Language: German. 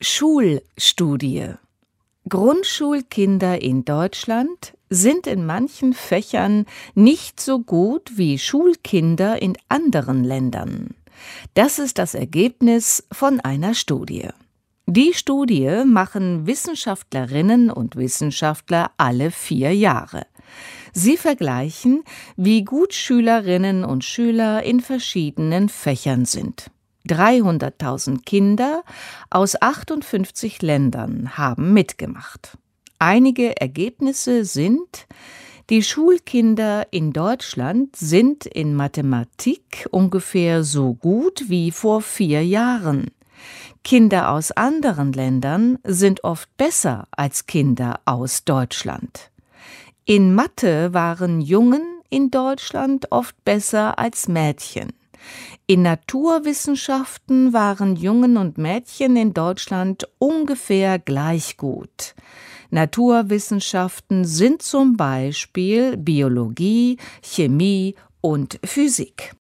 Schulstudie. Grundschulkinder in Deutschland sind in manchen Fächern nicht so gut wie Schulkinder in anderen Ländern. Das ist das Ergebnis von einer Studie. Die Studie machen Wissenschaftlerinnen und Wissenschaftler alle 4 Jahre. Sie vergleichen, wie gut Schülerinnen und Schüler in verschiedenen Fächern sind. 300.000 Kinder aus 58 Ländern haben mitgemacht. Einige Ergebnisse sind: Die Schulkinder in Deutschland sind in Mathematik ungefähr so gut wie vor 4 Jahren. Kinder aus anderen Ländern sind oft besser als Kinder aus Deutschland. In Mathe waren Jungen in Deutschland oft besser als Mädchen. In Naturwissenschaften waren Jungen und Mädchen in Deutschland ungefähr gleich gut. Naturwissenschaften sind zum Beispiel Biologie, Chemie und Physik.